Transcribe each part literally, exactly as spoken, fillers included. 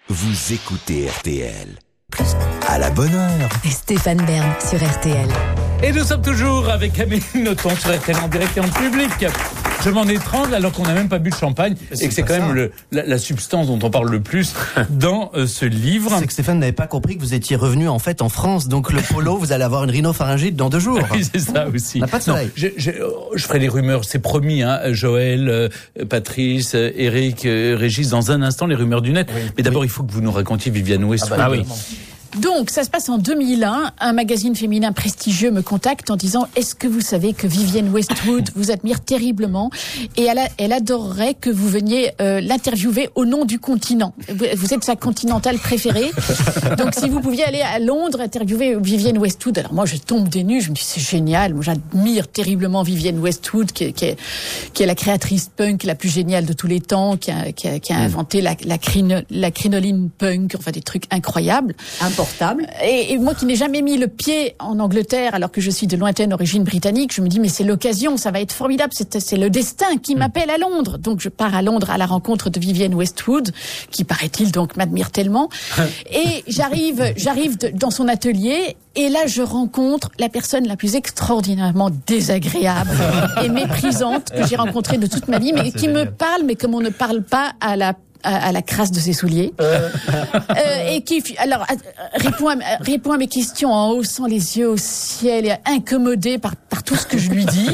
Vous écoutez R T L. À la bonne heure. Stéphane Bern sur R T L. Et nous sommes toujours avec Amélie Nothomb sur R T L en direct et en public. Je m'en étrangle alors qu'on n'a même pas bu de champagne c'est et que c'est quand ça. même le, la, la substance dont on parle le plus dans euh, ce livre. C'est que Stéphane n'avait pas compris que vous étiez revenu en fait en France, donc le polo, vous allez avoir une rhinopharyngite dans deux jours. Oui, c'est ça aussi. On n'a pas de soleil. Non, je, je, je ferai les rumeurs, c'est promis, hein. Joël, euh, Patrice, euh, Eric, euh, Régis, dans un instant les rumeurs du net. Oui. Mais d'abord, oui. il faut que vous nous racontiez Vivienne Westwood. Ah, bah, ah oui. Donc, ça se passe en deux mille un. Un magazine féminin prestigieux me contacte en disant « Est-ce que vous savez que Vivienne Westwood vous admire terriblement et elle, a, elle adorerait que vous veniez euh, l'interviewer au nom du continent. Vous, vous êtes sa continentale préférée. Donc, si vous pouviez aller à Londres interviewer Vivienne Westwood. » Alors moi, je tombe des nues. Je me dis « C'est génial. Moi, j'admire terriblement Vivienne Westwood, qui est, qui, est, qui est la créatrice punk la plus géniale de tous les temps, qui a, qui a, qui a inventé la, la, crino, la crinoline punk, enfin des trucs incroyables. Portable. Et, et moi qui n'ai jamais mis le pied en Angleterre alors que je suis de lointaine origine britannique, je me dis mais c'est l'occasion, ça va être formidable, c'est, c'est le destin qui m'appelle à Londres. Donc je pars à Londres à la rencontre de Vivienne Westwood, qui paraît-il donc m'admire tellement. Et j'arrive, j'arrive de, dans son atelier et là je rencontre la personne la plus extraordinairement désagréable et méprisante que j'ai rencontrée de toute ma vie, mais qui me parle, mais comme on ne parle pas à la À, à la crasse de ses souliers, euh, et qui alors répond à, répond à mes questions en haussant les yeux au ciel et incommodé par par tout ce que je lui dis.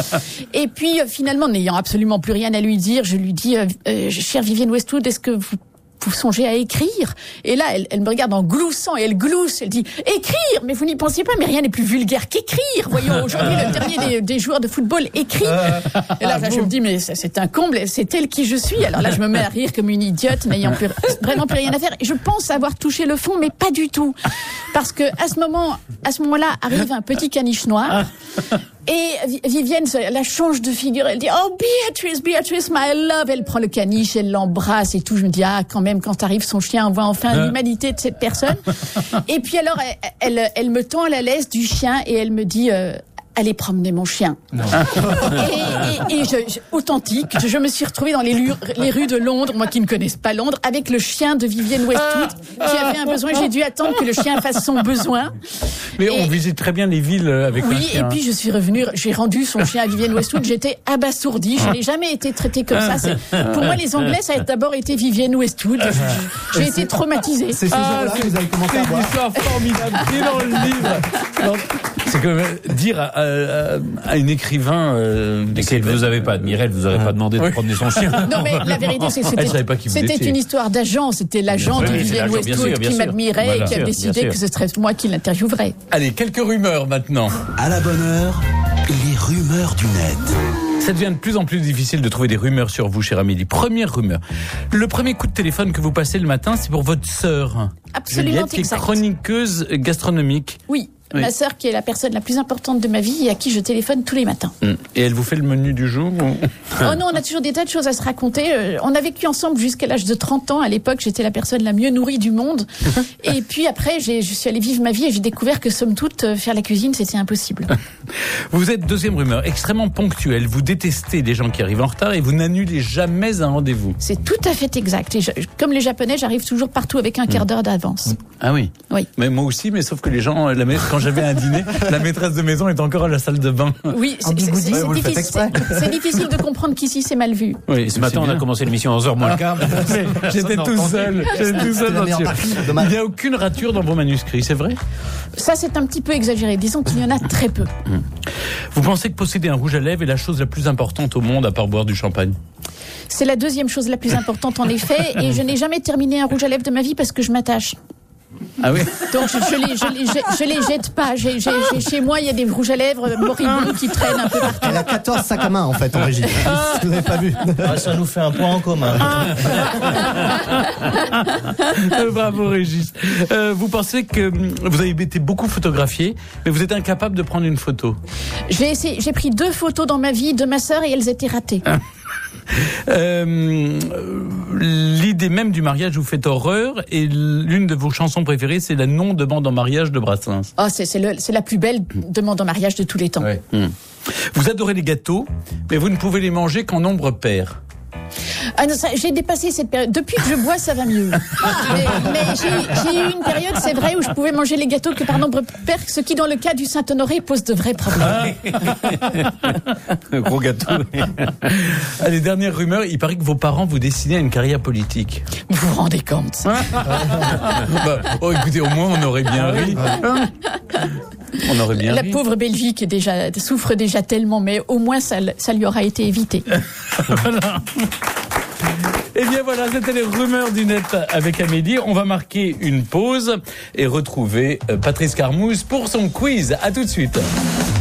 Et puis euh, finalement, n'ayant absolument plus rien à lui dire, je lui dis euh, euh, chère Vivienne Westwood, est-ce que vous vous songez à écrire? Et là, elle, elle me regarde en gloussant et elle glousse. Elle dit « Écrire ! Mais vous n'y pensiez pas, mais rien n'est plus vulgaire qu'écrire. Voyons, aujourd'hui, le dernier des, des joueurs de football écrit. » Et là, là, je me dis « Mais c'est un comble, c'est elle qui je suis. » Alors là, je me mets à rire comme une idiote, n'ayant plus, vraiment plus rien à faire. Et je pense avoir touché le fond, mais pas du tout. Parce que à ce moment, à ce moment-là, arrive un petit caniche noir. Et Vivienne, elle change de figure, elle dit « Oh, Beatrice, Beatrice, my love !» Elle prend le caniche, elle l'embrasse et tout. Je me dis « Ah, quand même, quand arrive son chien, on voit enfin l'humanité de cette personne. » Et puis alors, elle, elle, elle me tend la laisse du chien et elle me dit euh, « Allez promener mon chien. » Et, et, et je, je, authentique, je, je me suis retrouvée dans les, lu, les rues de Londres, moi qui ne connaisse pas Londres, avec le chien de Vivienne Westwood qui avait un besoin. J'ai dû attendre que le chien fasse son besoin. Mais et, on visite très bien les villes avec oui, un chien. Oui, et puis je suis revenue, j'ai rendu son chien à Vivienne Westwood, j'étais abasourdie, je n'ai jamais été traitée comme ça. C'est, pour moi, les Anglais, ça a d'abord été Vivienne Westwood. Je, j'ai été traumatisée. C'est ce ah, jour-là que vous avez commencé à boire. C'est une histoire formidable qui est dans le livre. Donc, c'est que dire à, à, à une écrivain euh, et qu'elle vous avait pas admiré, elle vous aurait pas demandé de oui. promener son chien. Non mais la vérité c'est que c'était, c'était une histoire d'agent, c'était l'agent oui, de Vivienne Westwood sûr, qui sûr. m'admirait voilà. et qui a décidé que ce serait moi qui l'interviewerais. Allez, quelques rumeurs maintenant. À la bonne heure, les rumeurs du net. Ça devient de plus en plus difficile de trouver des rumeurs sur vous, chère Amélie. Première rumeur. Le premier coup de téléphone que vous passez le matin, c'est pour votre sœur. Absolument Juliette, qui est exact. chroniqueuse gastronomique. Oui. Oui. Ma sœur qui est la personne la plus importante de ma vie et à qui je téléphone tous les matins. Et elle vous fait le menu du jour ou... Oh non, on a toujours des tas de choses à se raconter. On a vécu ensemble jusqu'à l'âge de trente ans. À l'époque, j'étais la personne la mieux nourrie du monde. Et puis après, j'ai, je suis allée vivre ma vie et j'ai découvert que somme toute, faire la cuisine, c'était impossible. Vous êtes, deuxième rumeur, extrêmement ponctuel. Vous détestez les gens qui arrivent en retard et vous n'annulez jamais un rendez-vous. C'est tout à fait exact. Et je, comme les Japonais, j'arrive toujours partout avec un quart d'heure d'avance. Ah oui. Oui. Mais moi aussi, mais sauf que les gens, la quand j'avais un dîner, la maîtresse de maison est encore à la salle de bain. Oui, c'est, c'est, c'est, c'est, difficile, c'est difficile de comprendre qu'ici c'est mal vu. Oui, ce matin on a commencé l'émission à onze heures moins le quart. J'étais tout seul. J'étais tout seul dans Il n'y a aucune rature dans vos manuscrits, c'est vrai ? Ça c'est un petit peu exagéré. Disons qu'il y en a très peu. Vous pensez que posséder un rouge à lèvres est la chose la plus importante au monde à part boire du champagne ? C'est la deuxième chose la plus importante en effet. Et je n'ai jamais terminé un rouge à lèvres de ma vie parce que je m'attache. Ah oui. Donc je, je, les, je, les, je, je les jette pas. J'ai, j'ai, j'ai, chez moi, il y a des rouges à lèvres moribonds qui traînent un peu partout. Elle a quatorze sacs à main en fait en régie. Vous n'avez pas vu. Ah, ça nous fait un point en commun. Bravo Régis. Euh, vous pensez que vous avez été beaucoup photographié, mais vous êtes incapable de prendre une photo. J'ai essayé, j'ai pris deux photos dans ma vie de ma sœur et elles étaient ratées. Euh, l'idée même du mariage vous fait horreur et l'une de vos chansons préférées c'est la non-demande en mariage de Brassens. Oh, c'est, c'est, le, c'est la plus belle demande en mariage de tous les temps. Ouais. Mmh. Vous adorez les gâteaux, mais vous ne pouvez les manger qu'en nombre pair. Ah non, ça, j'ai dépassé cette période. Depuis que je bois, ça va mieux. Mais, mais j'ai, j'ai eu une période, c'est vrai, où je pouvais manger les gâteaux que par nombre pair, ce qui, dans le cas du Saint-Honoré, pose de vrais problèmes. Un gros gâteau. Allez, dernière rumeur, il paraît que vos parents vous destinaient à une carrière politique. Vous vous rendez compte? Bah, oh, écoutez, au moins, on aurait bien ri. On aurait bien La ri. pauvre Belgique est déjà, souffre déjà tellement, mais au moins ça, ça lui aura été évité. Voilà. Eh bien voilà, c'était les rumeurs du net avec Amélie. On va marquer une pause et retrouver Patrice Carmouze pour son quiz. À tout de suite.